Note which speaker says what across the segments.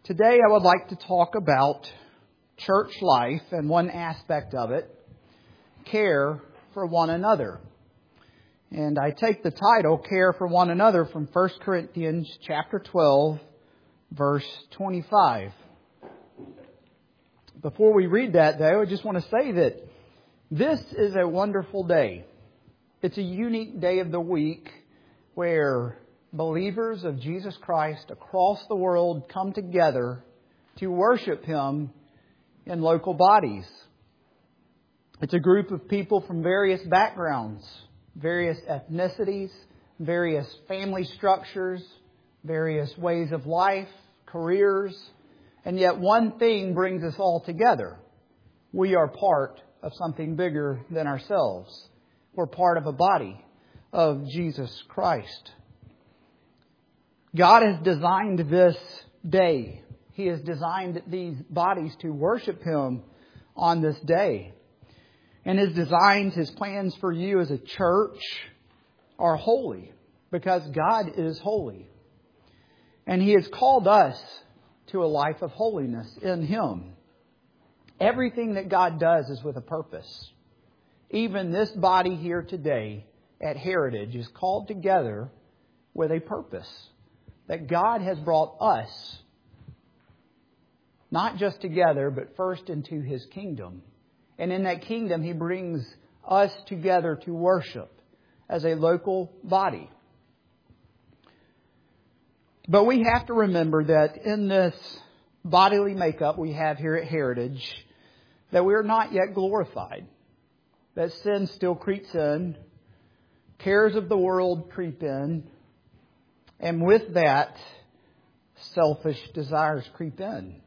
Speaker 1: Today I would like to talk about church life and one aspect of it, care for one another. And I take the title, Care for One Another, from 1 Corinthians chapter 12, verse 25. Before we read that, though, I just want to say that this is a wonderful day. It's a unique day of the week where believers of Jesus Christ across the world come together to worship Him in local bodies. It's a group of people from various backgrounds, various ethnicities, various family structures, various ways of life, careers, and yet one thing brings us all together. We are part of something bigger than ourselves. We're part of a body of Jesus Christ. God has designed this day. He has designed these bodies to worship Him on this day. And His designs, His plans for you as a church are holy because God is holy. And He has called us to a life of holiness in Him. Everything that God does is with a purpose. Even this body here today at Heritage is called together with a purpose. That God has brought us, not just together, but first into His kingdom. And in that kingdom, He brings us together to worship as a local body. But we have to remember that in this bodily makeup we have here at Heritage, that we are not yet glorified. That sin still creeps in. Cares of the world creep in. And with that, selfish desires creep in.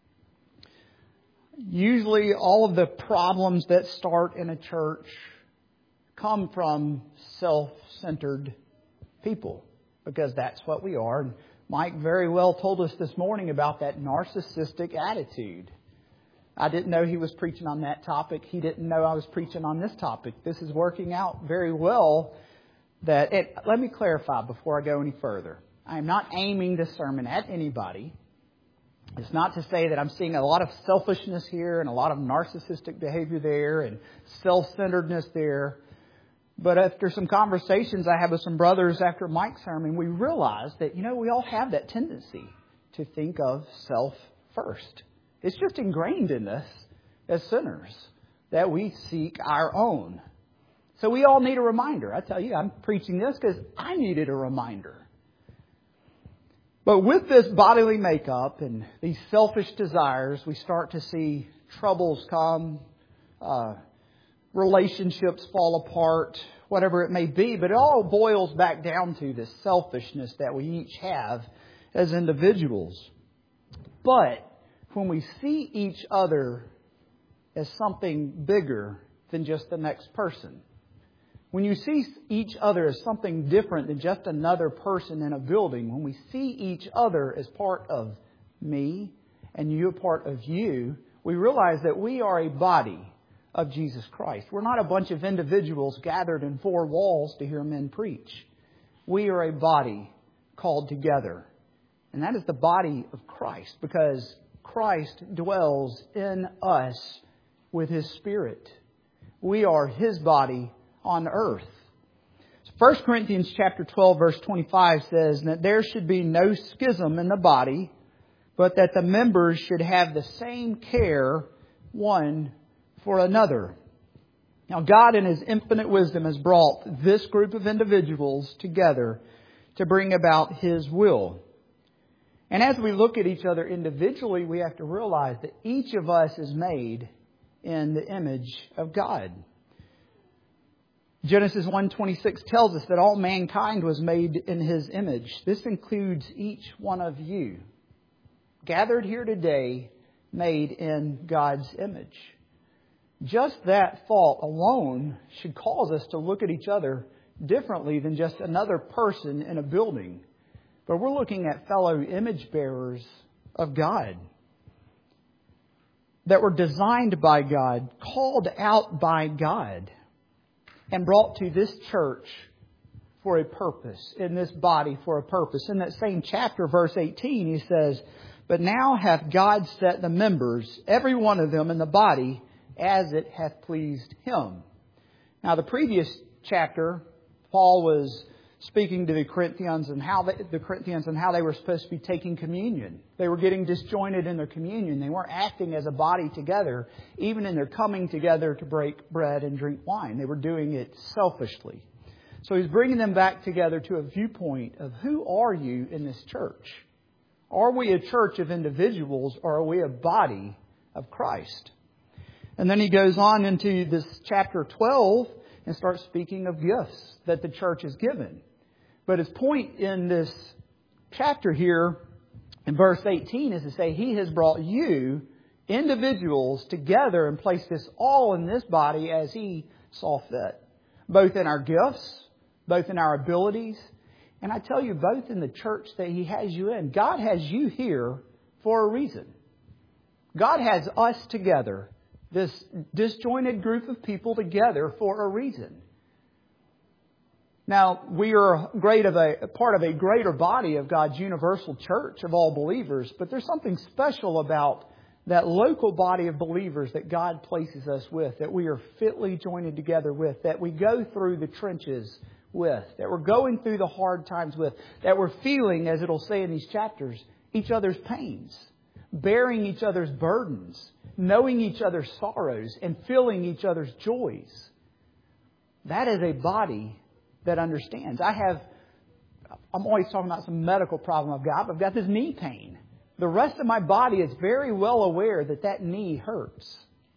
Speaker 1: Usually all of the problems that start in a church come from self-centered people, because that's what we are. And Mike very well told us this morning about that narcissistic attitude. I didn't know he was preaching on that topic. He didn't know I was preaching on this topic. This is working out very well. Let me clarify before I go any further. I am not aiming this sermon at anybody. It's not to say that I'm seeing a lot of selfishness here and a lot of narcissistic behavior there and self-centeredness there. But after some conversations I had with some brothers after Mike's sermon, we realized that, we all have that tendency to think of self first. It's just ingrained in us as sinners that we seek our own. So we all need a reminder. I tell you, I'm preaching this because I needed a reminder. But with this bodily makeup and these selfish desires, we start to see troubles come, relationships fall apart, whatever it may be. But it all boils back down to this selfishness that we each have as individuals. But when we see each other as something bigger than just the next person, when you see each other as something different than just another person in a building, when we see each other as part of me and you a part of you, we realize that we are a body of Jesus Christ. We're not a bunch of individuals gathered in four walls to hear men preach. We are a body called together. And that is the body of Christ, because Christ dwells in us with His Spirit. We are His body on earth. 1 Corinthians chapter 12 verse 25 says that there should be no schism in the body, but that the members should have the same care one for another. Now God in His infinite wisdom has brought this group of individuals together to bring about His will. And as we look at each other individually, we have to realize that each of us is made in the image of God. Genesis 1:26 tells us that all mankind was made in His image. This includes each one of you, gathered here today, made in God's image. Just that thought alone should cause us to look at each other differently than just another person in a building. But we're looking at fellow image bearers of God that were designed by God, called out by God, and brought to this church for a purpose, in this body for a purpose. In that same chapter, verse 18, he says, But now hath God set the members, every one of them in the body, as it hath pleased Him. Now the previous chapter, Paul was speaking to the Corinthians and how they were supposed to be taking communion. They were getting disjointed in their communion. They weren't acting as a body together, even in their coming together to break bread and drink wine. They were doing it selfishly. So he's bringing them back together to a viewpoint of who are you in this church? Are we a church of individuals or are we a body of Christ? And then he goes on into this chapter 12 and starts speaking of gifts that the church is given. But his point in this chapter here, in verse 18, is to say He has brought you, individuals, together and placed us all in this body as He saw fit. Both in our gifts, both in our abilities, and I tell you, both in the church that He has you in. God has you here for a reason. God has us together, this disjointed group of people together for a reason. Now, we are part of a greater body of God's universal church of all believers, but there's something special about that local body of believers that God places us with, that we are fitly joined together with, that we go through the trenches with, that we're going through the hard times with, that we're feeling, as it'll say in these chapters, each other's pains, bearing each other's burdens, knowing each other's sorrows, and feeling each other's joys. That is a body that understands. I'm always talking about some medical problem I've got. I've got this knee pain. The rest of my body is very well aware that that knee hurts.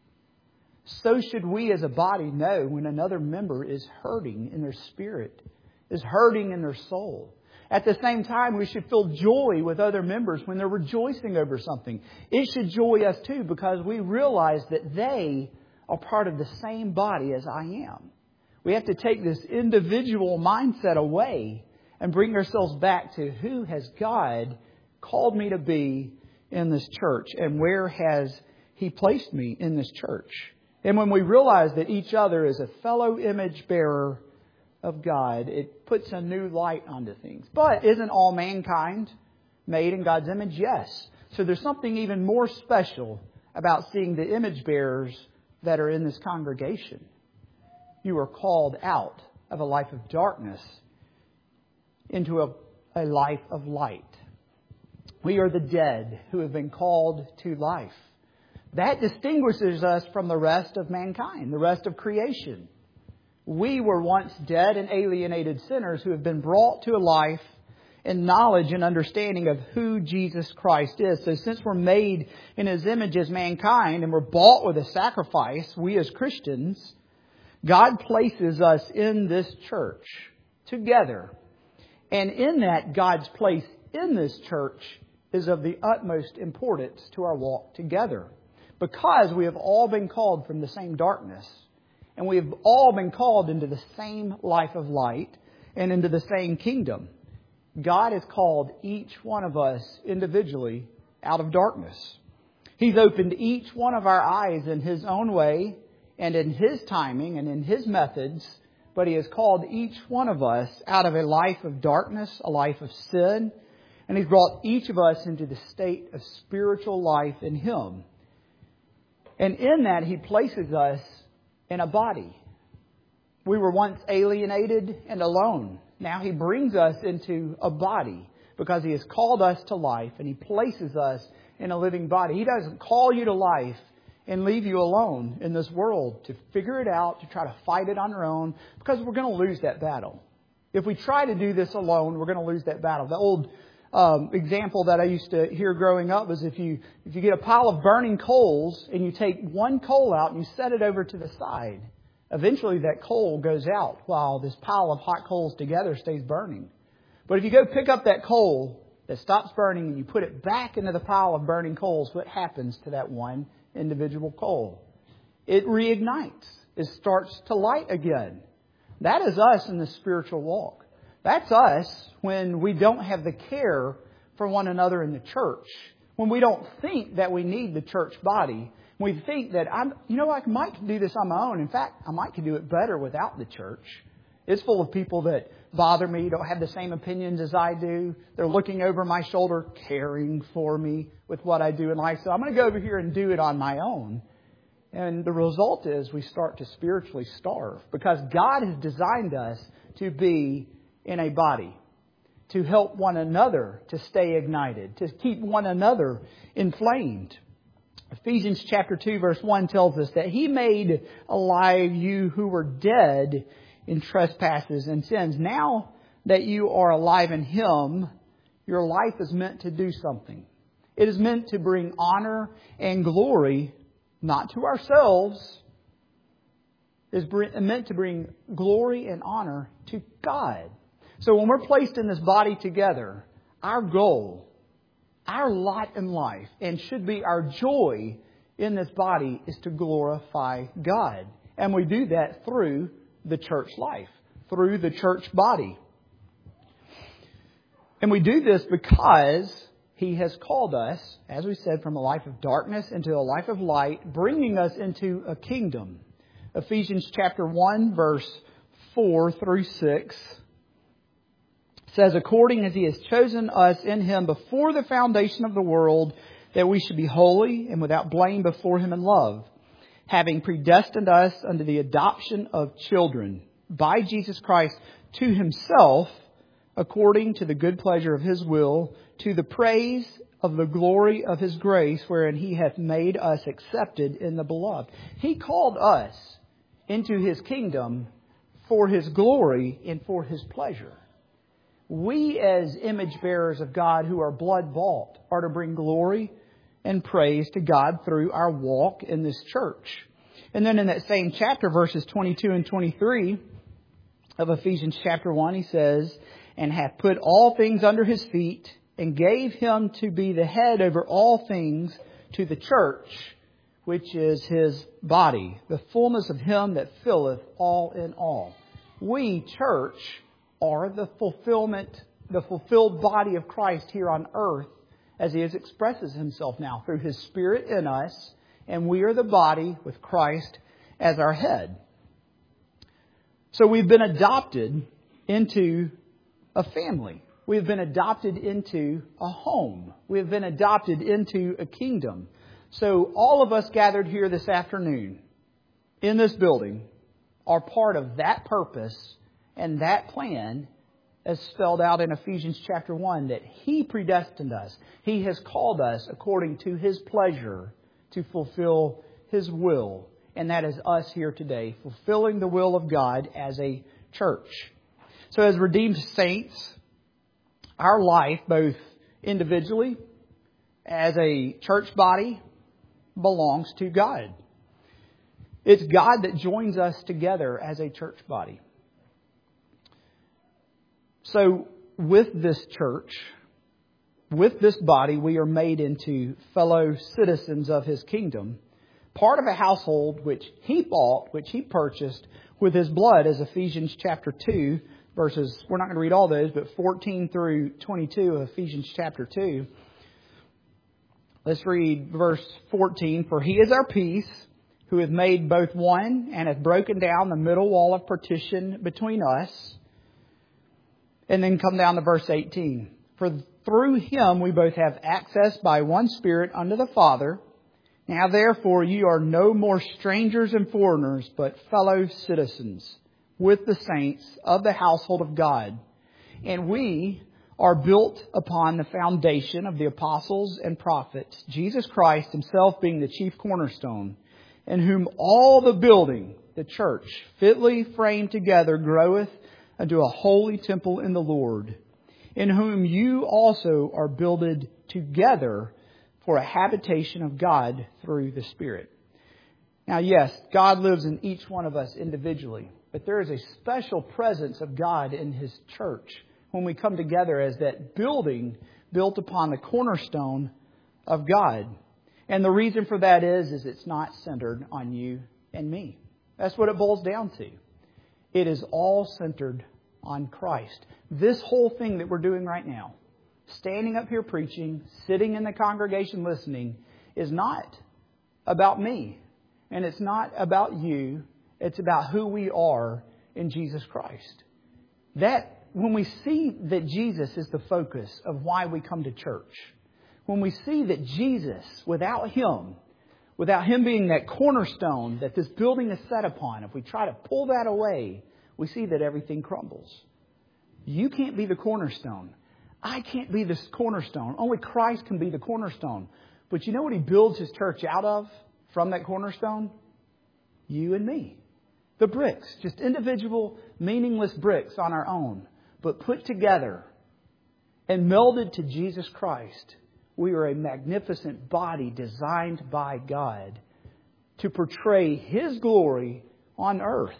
Speaker 1: So should we as a body know when another member is hurting in their spirit, is hurting in their soul. At the same time, we should feel joy with other members when they're rejoicing over something. It should joy us too because we realize that they are part of the same body as I am. We have to take this individual mindset away and bring ourselves back to who has God called me to be in this church and where has He placed me in this church. And when we realize that each other is a fellow image bearer of God, it puts a new light onto things. But isn't all mankind made in God's image? Yes. So there's something even more special about seeing the image bearers that are in this congregation. You are called out of a life of darkness into a life of light. We are the dead who have been called to life. That distinguishes us from the rest of mankind, the rest of creation. We were once dead and alienated sinners who have been brought to a life in knowledge and understanding of who Jesus Christ is. So since we're made in His image as mankind and we're bought with a sacrifice, we as Christians, God places us in this church together. And in that, God's place in this church is of the utmost importance to our walk together. Because we have all been called from the same darkness. And we have all been called into the same life of light and into the same kingdom. God has called each one of us individually out of darkness. He's opened each one of our eyes in His own way and in His timing and in His methods. But He has called each one of us out of a life of darkness, a life of sin. And He's brought each of us into the state of spiritual life in Him. And in that, He places us in a body. We were once alienated and alone. Now He brings us into a body because He has called us to life and He places us in a living body. He doesn't call you to life and leave you alone in this world to figure it out, to try to fight it on your own, because we're going to lose that battle. If we try to do this alone, we're going to lose that battle. The old example that I used to hear growing up was if you get a pile of burning coals and you take one coal out and you set it over to the side, eventually that coal goes out while this pile of hot coals together stays burning. But if you go pick up that coal that stops burning and you put it back into the pile of burning coals, what happens to that one individual coal? It reignites. It starts to light again. That is us in the spiritual walk. That's us when we don't have the care for one another in the church. When we don't think that we need the church body. We think that I might do this on my own. In fact, I might could do it better without the church. It's full of people that bother me, don't have the same opinions as I do. They're looking over my shoulder, caring for me with what I do in life. So I'm going to go over here and do it on my own. And the result is we start to spiritually starve because God has designed us to be in a body, to help one another to stay ignited, to keep one another inflamed. Ephesians chapter 2 verse 1 tells us that He made alive you who were dead in trespasses and sins. Now that you are alive in Him, your life is meant to do something. It is meant to bring honor and glory, not to ourselves. It is meant to bring glory and honor to God. So when we're placed in this body together, our goal, our lot in life, and should be our joy in this body, is to glorify God. And we do that through the church life, through the church body. And we do this because He has called us, as we said, from a life of darkness into a life of light, bringing us into a kingdom. Ephesians chapter 1, verse 4 through 6 says, according as He has chosen us in Him before the foundation of the world, that we should be holy and without blame before Him in love, having predestined us unto the adoption of children by Jesus Christ to Himself, according to the good pleasure of His will, to the praise of the glory of His grace, wherein He hath made us accepted in the beloved. He called us into His kingdom for His glory and for His pleasure. We, as image bearers of God who are blood bought, are to bring glory and praise to God through our walk in this church. And then in that same chapter, verses 22 and 23 of Ephesians chapter 1, he says, and hath put all things under His feet, and gave Him to be the head over all things to the church, which is His body, the fullness of Him that filleth all in all. We, church, are the fulfilled body of Christ here on earth, as He expresses Himself now through His Spirit in us, and we are the body with Christ as our head. So we've been adopted into a family. We've been adopted into a home. We've been adopted into a kingdom. So all of us gathered here this afternoon in this building are part of that purpose and that plan as spelled out in Ephesians chapter 1, that He predestined us. He has called us according to His pleasure to fulfill His will. And that is us here today, fulfilling the will of God as a church. So as redeemed saints, our life, both individually, as a church body, belongs to God. It's God that joins us together as a church body. So with this church, with this body, we are made into fellow citizens of His kingdom, part of a household which He bought, which He purchased with His blood, as Ephesians chapter 2, verses, we're not going to read all those, but 14 through 22 of Ephesians chapter 2. Let's read verse 14. For He is our peace, who hath made both one, and hath broken down the middle wall of partition between us. And then come down to verse 18. For through Him we both have access by one Spirit unto the Father. Now therefore you are no more strangers and foreigners, but fellow citizens with the saints of the household of God. And we are built upon the foundation of the apostles and prophets, Jesus Christ Himself being the chief cornerstone, in whom all the building, the church, fitly framed together, groweth unto a holy temple in the Lord, in whom you also are builded together for a habitation of God through the Spirit. Now, yes, God lives in each one of us individually, but there is a special presence of God in His church when we come together as that building built upon the cornerstone of God. And the reason for that is it's not centered on you and me. That's what it boils down to. It is all centered on Christ. This whole thing that we're doing right now, standing up here preaching, sitting in the congregation listening, is not about me. And it's not about you. It's about who we are in Jesus Christ. That when we see that Jesus is the focus of why we come to church, when we see that Jesus, without Him being that cornerstone that this building is set upon, if we try to pull that away, we see that everything crumbles. You can't be the cornerstone. I can't be this cornerstone. Only Christ can be the cornerstone. But you know what He builds His church out of from that cornerstone? You and me. The bricks, just individual, meaningless bricks on our own, but put together and melded to Jesus Christ. We are a magnificent body designed by God to portray His glory on earth.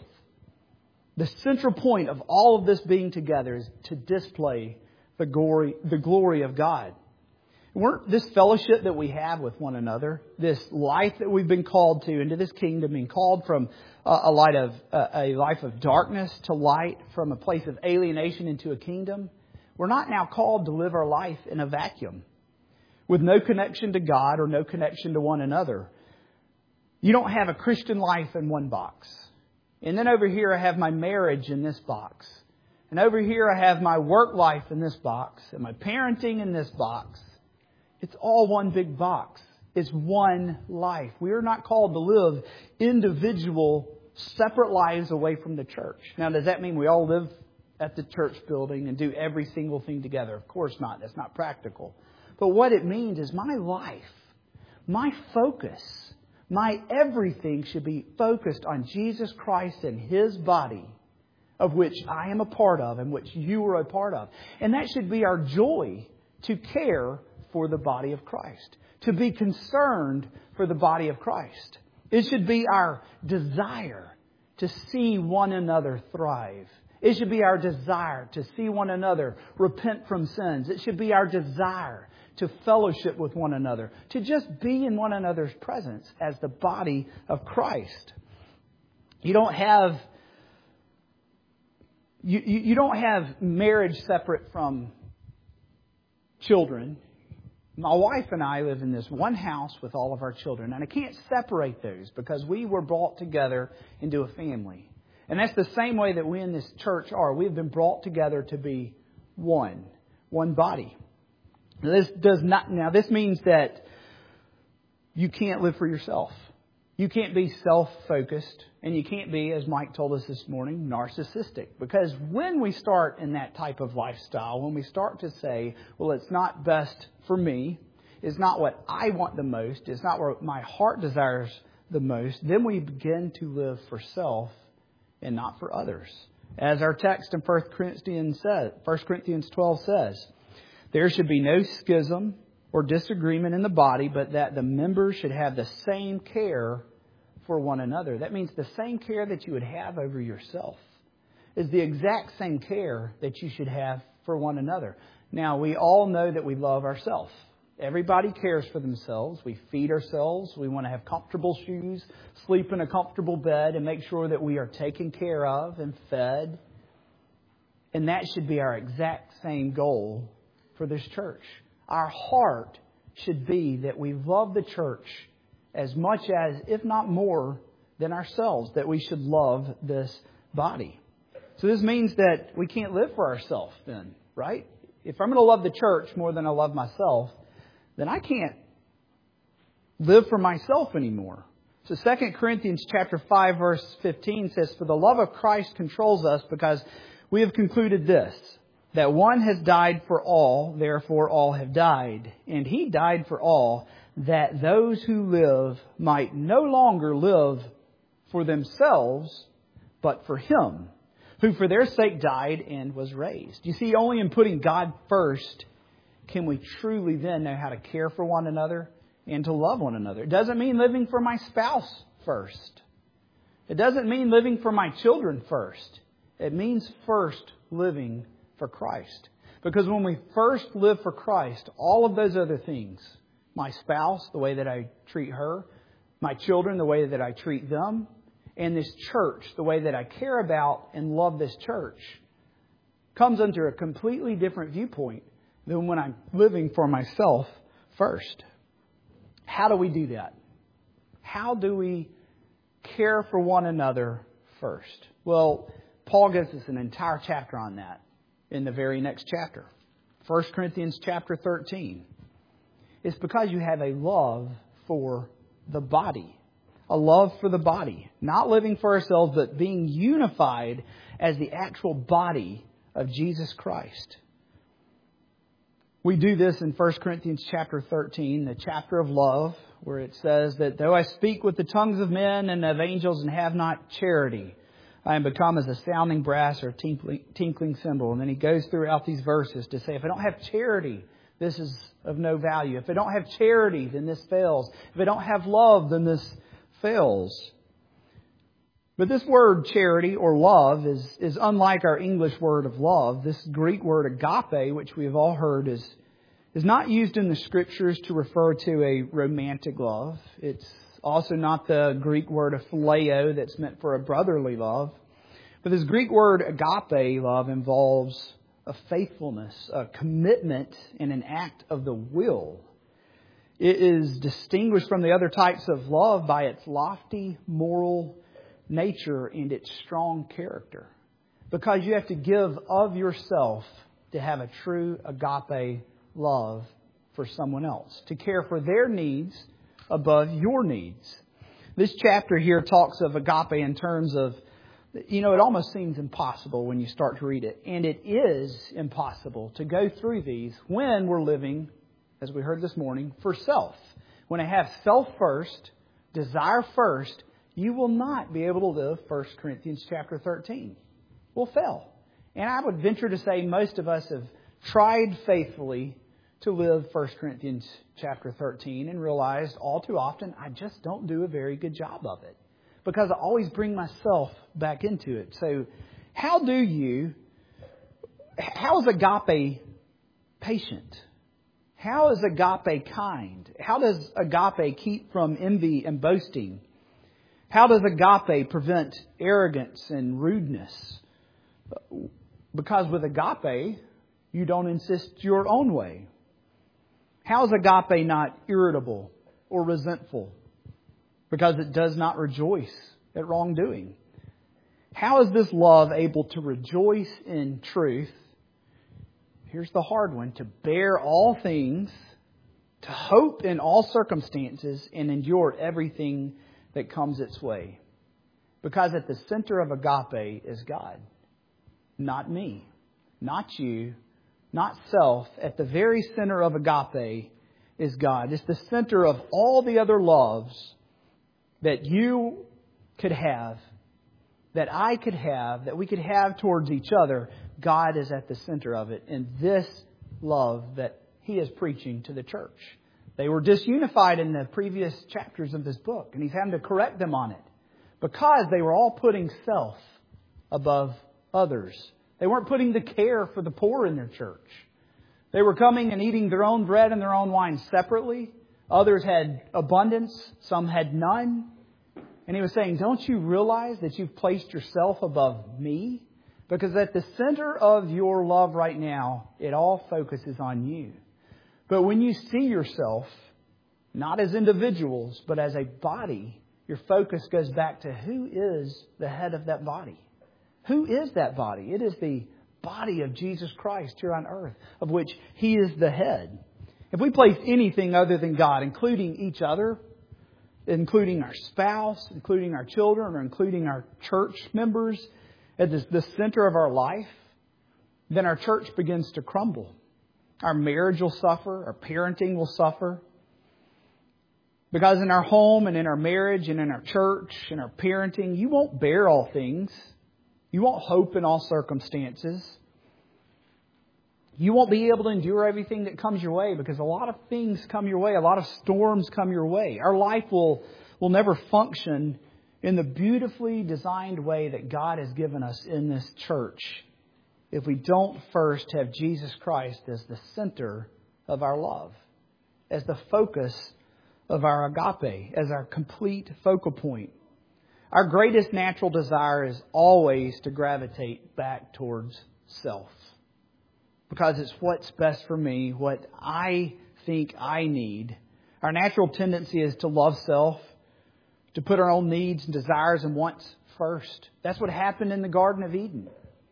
Speaker 1: The central point of all of this being together is to display the glory of God. This fellowship that we have with one another, this life that we've been called to, into this kingdom, being called from a life of darkness to light, from a place of alienation into a kingdom. We're not now called to live our life in a vacuum with no connection to God or no connection to one another. You don't have a Christian life in one box. And then over here I have my marriage in this box. And over here I have my work life in this box. And my parenting in this box. It's all one big box. It's one life. We are not called to live individual, separate lives away from the church. Now, does that mean we all live at the church building and do every single thing together? Of course not. That's not practical. But what it means is my life, my focus, my everything should be focused on Jesus Christ and His body, of which I am a part of and which you are a part of. And that should be our joy, to care for the body of Christ, to be concerned for the body of Christ. It should be our desire to see one another thrive. It should be our desire to see one another repent from sins. It should be our desire to fellowship with one another, to just be in one another's presence as the body of Christ. You don't have marriage separate from children. My wife and I live in this one house with all of our children, and I can't separate those because we were brought together into a family. And that's the same way that we in this church are. We've been brought together to be one body. This means that you can't live for yourself. You can't be self-focused, and you can't be, as Mike told us this morning, narcissistic. Because when we start in that type of lifestyle, when we start to say, well, it's not best for me, it's not what I want the most, it's not what my heart desires the most, then we begin to live for self and not for others. As our text in 1 Corinthians 12 says, there should be no schism or disagreement in the body, but that the members should have the same care for one another. That means the same care that you would have over yourself is the exact same care that you should have for one another. Now, we all know that we love ourselves. Everybody cares for themselves. We feed ourselves. We want to have comfortable shoes, sleep in a comfortable bed, and make sure that we are taken care of and fed. And that should be our exact same goal for this church. Our heart should be that we love the church as much as, if not more, than ourselves, that we should love this body. So this means that we can't live for ourselves then, right? If I'm going to love the church more than I love myself, then I can't live for myself anymore. So 2 Corinthians chapter 5, verse 15 says, for the love of Christ controls us, because we have concluded this, that one has died for all, therefore all have died. And He died for all, that those who live might no longer live for themselves, but for Him, who for their sake died and was raised. You see, only in putting God first can we truly then know how to care for one another and to love one another. It doesn't mean living for my spouse first. It doesn't mean living for my children first. It means first living for Christ. Because when we first live for Christ, all of those other things, my spouse, the way that I treat her, my children, the way that I treat them, and this church, the way that I care about and love this church, comes under a completely different viewpoint than when I'm living for myself first. How do we do that? How do we care for one another first? Well, Paul gives us an entire chapter on that in the very next chapter. 1 Corinthians chapter 13. It's because you have a love for the body. A love for the body. Not living for ourselves, but being unified as the actual body of Jesus Christ. We do this in 1 Corinthians chapter 13, the chapter of love, where it says that though I speak with the tongues of men and of angels and have not charity, I am become as a sounding brass or a tinkling cymbal. And then he goes throughout these verses to say, if I don't have charity, this is of no value. If I don't have charity, then this fails. If I don't have love, then this fails. But this word charity or love is unlike our English word of love. This Greek word agape, which we have all heard, is not used in the Scriptures to refer to a romantic love. It's also not the Greek word of phileo that's meant for a brotherly love. But this Greek word agape love involves a faithfulness, a commitment, and an act of the will. It is distinguished from the other types of love by its lofty moral nature and its strong character. Because you have to give of yourself to have a true agape love for someone else. To care for their needs above your needs. This chapter here talks of agape in terms of, it almost seems impossible when you start to read it. And it is impossible to go through these when we're living, as we heard this morning, for self. When I have self first, desire first, you will not be able to live 1 Corinthians chapter 13. We'll fail. And I would venture to say most of us have tried faithfully to live 1 Corinthians chapter 13 and realized all too often I just don't do a very good job of it. Because I always bring myself back into it. So how is agape patient? How is agape kind? How does agape keep from envy and boasting? How does agape prevent arrogance and rudeness? Because with agape, you don't insist your own way. How is agape not irritable or resentful? Because it does not rejoice at wrongdoing. How is this love able to rejoice in truth? Here's the hard one. To bear all things, to hope in all circumstances, and endure everything that comes its way. Because at the center of agape is God. Not me. Not you. Not self. At the very center of agape is God. It's the center of all the other loves that you could have, that I could have, that we could have towards each other. God is at the center of it. And this love that He is preaching to the church. They were disunified in the previous chapters of this book. And He's having to correct them on it. Because they were all putting self above others. They weren't putting the care for the poor in their church. They were coming and eating their own bread and their own wine separately. Others had abundance. Some had none. And He was saying, don't you realize that you've placed yourself above me? Because at the center of your love right now, it all focuses on you. But when you see yourself, not as individuals, but as a body, your focus goes back to who is the head of that body. Who is that body? It is the body of Jesus Christ here on earth, of which He is the head. If we place anything other than God, including each other, including our spouse, including our children, or including our church members, at the center of our life, then our church begins to crumble. Our marriage will suffer. Our parenting will suffer. Because in our home and in our marriage and in our church and our parenting, you won't bear all things. You won't hope in all circumstances. You won't be able to endure everything that comes your way because a lot of things come your way. A lot of storms come your way. Our life will never function in the beautifully designed way that God has given us in this church if we don't first have Jesus Christ as the center of our love, as the focus of our agape, as our complete focal point. Our greatest natural desire is always to gravitate back towards self. Because it's what's best for me, what I think I need. Our natural tendency is to love self, to put our own needs and desires and wants first. That's what happened in the Garden of Eden.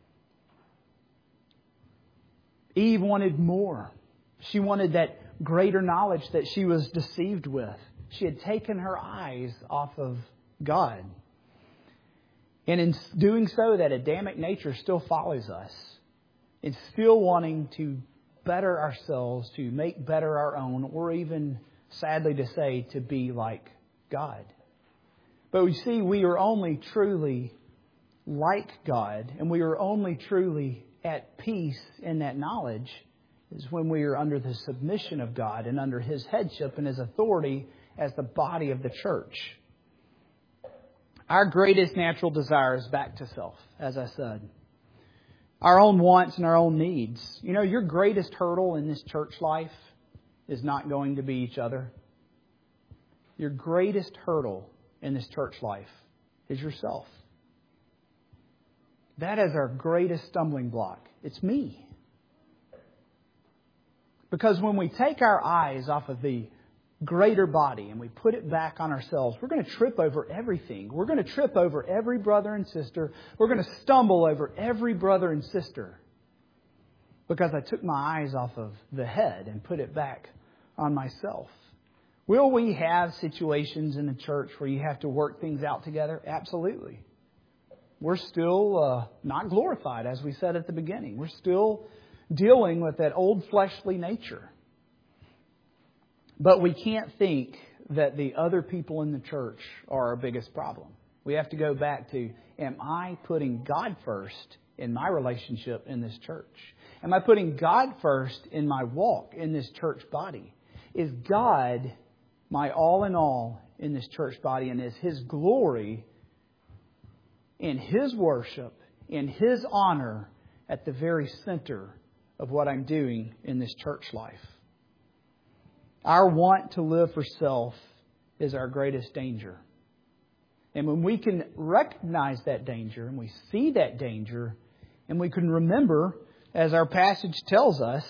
Speaker 1: Eve wanted more. She wanted that greater knowledge that she was deceived with. She had taken her eyes off of God. And in doing so, that Adamic nature still follows us. It's still wanting to better ourselves, to make better our own, or even, sadly to say, to be like God. But we see we are only truly like God, and we are only truly at peace in that knowledge is when we are under the submission of God and under His headship and His authority as the body of the church. Our greatest natural desire is back to self, as I said. Our own wants and our own needs. You know, your greatest hurdle in this church life is not going to be each other. Your greatest hurdle in this church life is yourself. That is our greatest stumbling block. It's me. Because when we take our eyes off of the greater body and we put it back on ourselves, we're going to trip over everything. We're going to trip over every brother and sister. We're going to stumble over every brother and sister. Because I took my eyes off of the head and put it back on myself. Will we have situations in the church where you have to work things out together? Absolutely. We're still not glorified, as we said at the beginning. We're still dealing with that old fleshly nature. But we can't think that the other people in the church are our biggest problem. We have to go back to, am I putting God first in my relationship in this church? Am I putting God first in my walk in this church body? Is God my all in all in this church body? And is His glory in His worship, in His honor at the very center of what I'm doing in this church life? Our want to live for self is our greatest danger. And when we can recognize that danger and we see that danger and we can remember, as our passage tells us,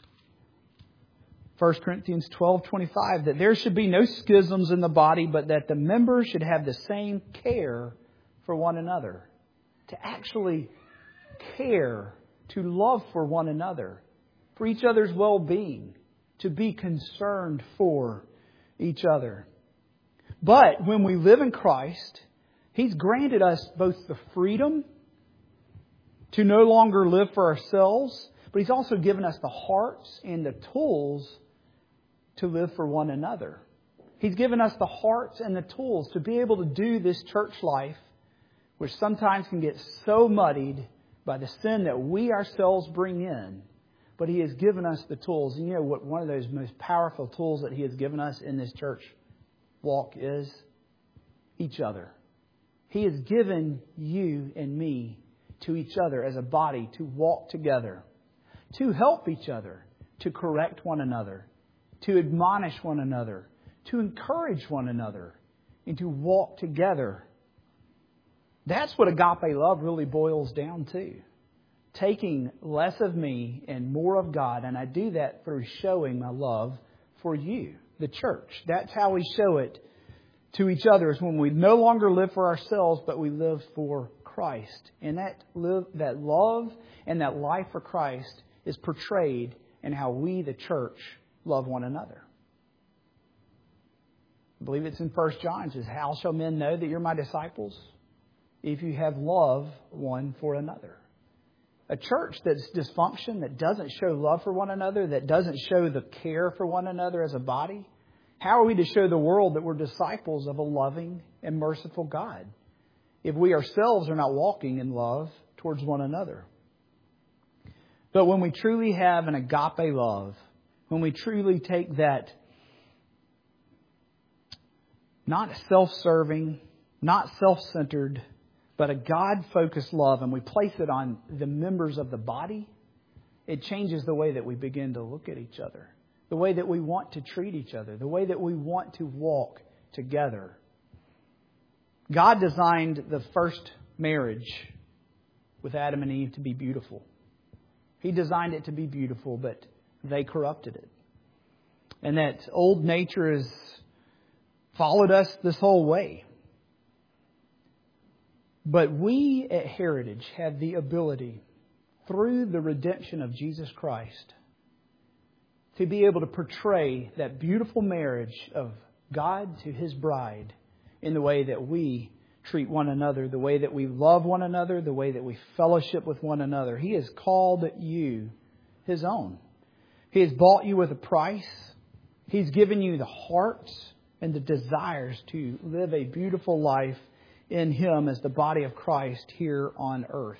Speaker 1: 1 Corinthians 12:25, that there should be no schisms in the body, but that the members should have the same care for one another. To actually care, to love for one another, for each other's well-being, to be concerned for each other. But when we live in Christ, He's granted us both the freedom to no longer live for ourselves, but He's also given us the hearts and the tools to live for one another. He's given us the hearts and the tools to be able to do this church life, which sometimes can get so muddied by the sin that we ourselves bring in. But He has given us the tools. And you know what one of those most powerful tools that He has given us in this church walk is? Each other. He has given you and me to each other as a body to walk together, to help each other, to correct one another, to admonish one another, to encourage one another, and to walk together. That's what agape love really boils down to. Taking less of me and more of God. And I do that through showing my love for you, the church. That's how we show it to each other, is when we no longer live for ourselves, but we live for Christ. And that love and that life for Christ is portrayed in how we, the church, love one another. I believe it's in 1 John. It says, how shall men know that you're my disciples? If you have love one for another. A church that's dysfunction, that doesn't show love for one another, that doesn't show the care for one another as a body, how are we to show the world that we're disciples of a loving and merciful God if we ourselves are not walking in love towards one another? But when we truly have an agape love, when we truly take that not self-serving, not self-centered, but a God-focused love, and we place it on the members of the body, it changes the way that we begin to look at each other, the way that we want to treat each other, the way that we want to walk together. God designed the first marriage with Adam and Eve to be beautiful. He designed it to be beautiful, but they corrupted it. And that old nature has followed us this whole way. But we at Heritage have the ability, through the redemption of Jesus Christ, to be able to portray that beautiful marriage of God to His bride in the way that we treat one another, the way that we love one another, the way that we fellowship with one another. He has called you His own. He has bought you with a price. He's given you the heart and the desires to live a beautiful life in Him as the body of Christ here on earth.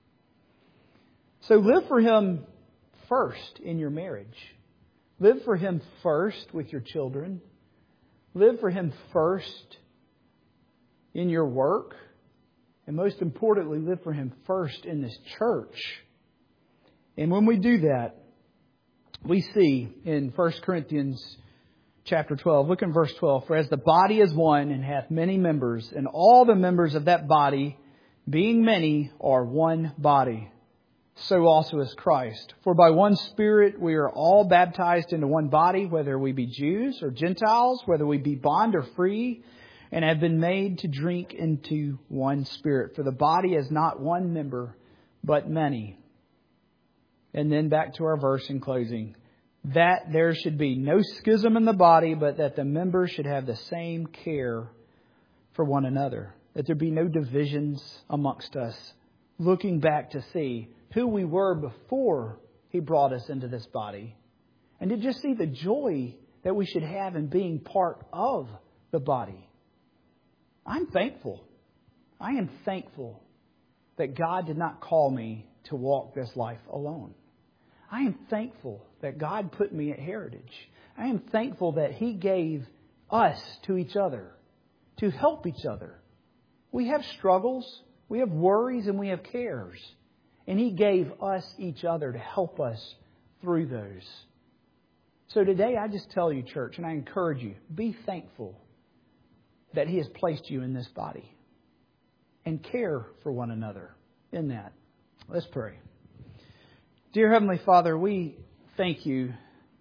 Speaker 1: So live for Him first in your marriage. Live for Him first with your children. Live for Him first in your work. And most importantly, live for Him first in this church. And when we do that, we see in 1 Corinthians chapter 12, look in verse 12. For as the body is one and hath many members, and all the members of that body, being many, are one body, so also is Christ. For by one Spirit we are all baptized into one body, whether we be Jews or Gentiles, whether we be bond or free, and have been made to drink into one Spirit. For the body is not one member, but many. And then back to our verse in closing. That there should be no schism in the body, but that the members should have the same care for one another. That there be no divisions amongst us. Looking back to see who we were before He brought us into this body. And to just see the joy that we should have in being part of the body. I'm thankful. I am thankful that God did not call me to walk this life alone. I am thankful that God put me at Heritage. I am thankful that He gave us to each other to help each other. We have struggles, we have worries, and we have cares. And He gave us each other to help us through those. So today I just tell you, church, and I encourage you, be thankful that He has placed you in this body. And care for one another in that. Let's pray. Dear Heavenly Father, we thank You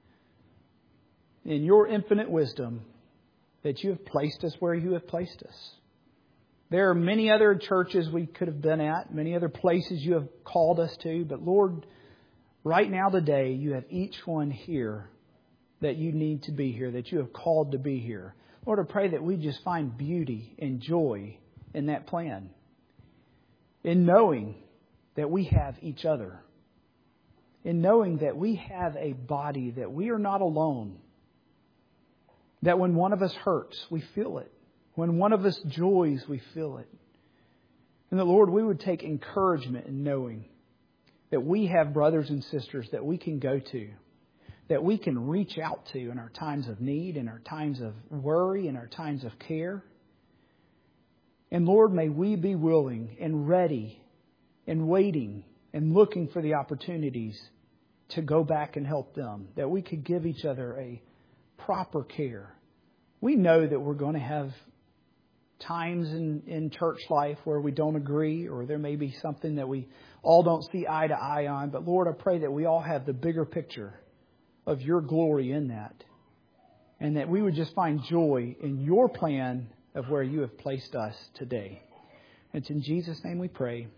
Speaker 1: in Your infinite wisdom that You have placed us where You have placed us. There are many other churches we could have been at, many other places You have called us to, but Lord, right now today, You have each one here that You need to be here, that You have called to be here. Lord, I pray that we just find beauty and joy in that plan, in knowing that we have each other, in knowing that we have a body, that we are not alone, that when one of us hurts, we feel it. When one of us joys, we feel it. And that, Lord, we would take encouragement in knowing that we have brothers and sisters that we can go to, that we can reach out to in our times of need, in our times of worry, in our times of care. And Lord, may we be willing and ready and waiting and looking for the opportunities to go back and help them, that we could give each other a proper care. We know that we're going to have times in church life where we don't agree, or there may be something that we all don't see eye to eye on. But Lord, I pray that we all have the bigger picture of Your glory in that, and that we would just find joy in Your plan of where You have placed us today. It's in Jesus' name we pray.